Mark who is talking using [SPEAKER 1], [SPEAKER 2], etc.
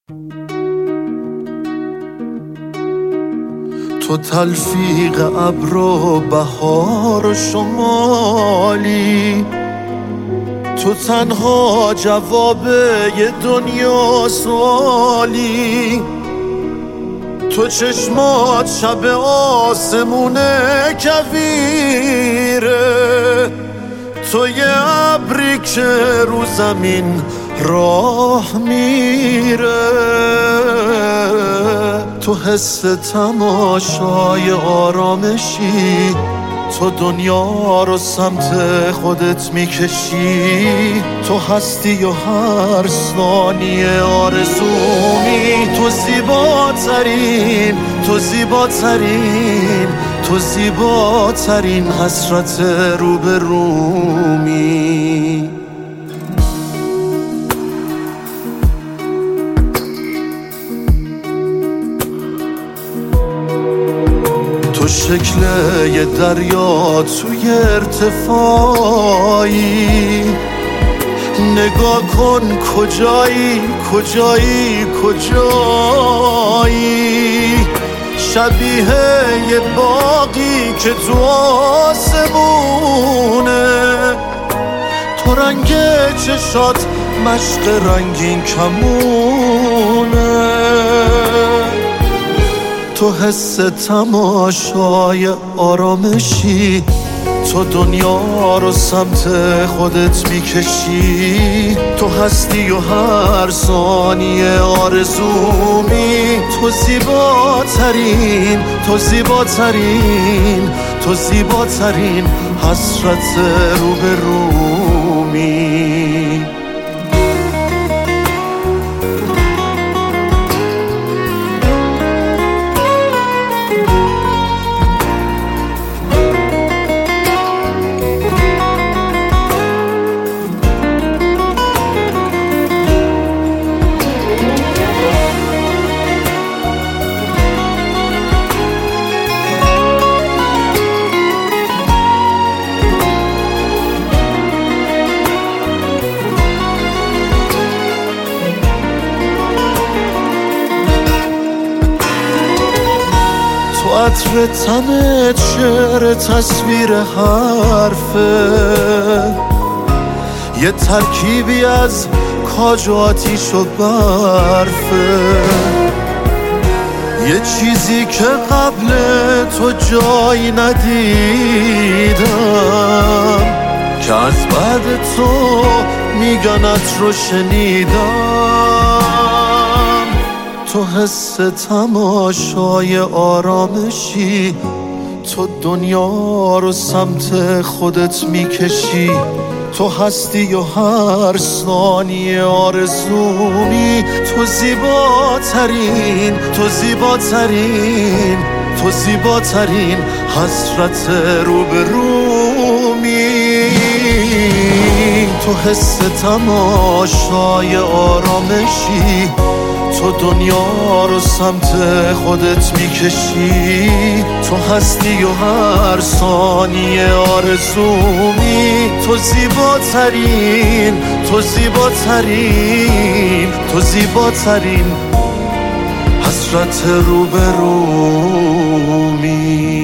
[SPEAKER 1] تو تلفیق ابر و بهار و شمالی، تو تنها جواب یه دنیا سوالی، تو چشمات شب آسمون کویره، تو یه ابری که رو زمین راه میره، تو حس تماشای آرامشی، تو دنیا رو سمت خودت میکشی، تو هستی و هر ثانیه آرزومی، تو زیباترین، تو زیباترین، تو زیباترین حسرت روبرومی. تو شکل یه دریا توی ارتفاعی، نگاه کن کجایی کجایی کجایی، شبیه یه باغی که تو آسمونه، تو رنگ چشات مشق رنگین کمونه، تو حس تماشای آرامشی، تو دنیا رو سمت خودت میکشی، تو هستی و هر ثانیه آرزومی، تو زیباترین، تو زیباترین، تو زیباترین حسرت روبرومی. عطر تنت شعر تصویر حرفه، یه ترکیبی از کاج و آتیش و برفه، یه چیزی که قبل تو جایی ندیدم، که از بعد تو میگنت رو شنیدم، تو حس تماشای آرامشی، تو دنیا رو سمت خودت میکشی، تو هستی و هر ثانیه آرزومی، تو زیباترین، تو زیباترین، تو زیباترین حسرت روبرومی، تو حس تماشای آرامشی، تو دنیا رو سمت خودت میکشی، تو هستی و هر ثانیه آرزومی، تو زیباترین، تو زیباترین، تو زیباترین حسرت روبرومی.